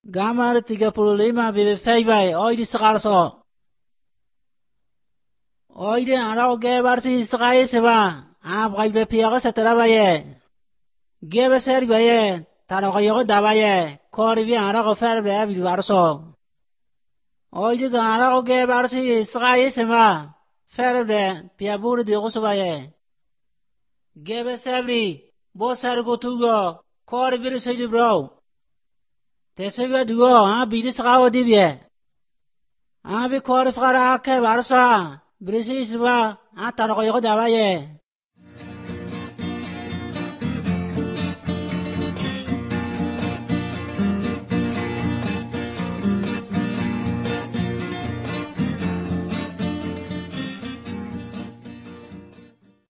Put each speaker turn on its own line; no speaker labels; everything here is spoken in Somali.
Gamar tiga problema bebe feibai, oidi sekarso. Oidi arao gebarsi sekai seba, gaibe piaga seterabaye. Gebe serbaye, tarakoyogo dabaye, koribi arao ferbe abivarso. Oidi arao gebarsi sekai seba, ferbe piabur diogosobaye. Gebe sebri, bo sergotugo, koribir sejibro. Tesebe dugo, bidi sakawo dibye. Abi korif kara ke barsa, birisi isba, tarakoyogo dabaye.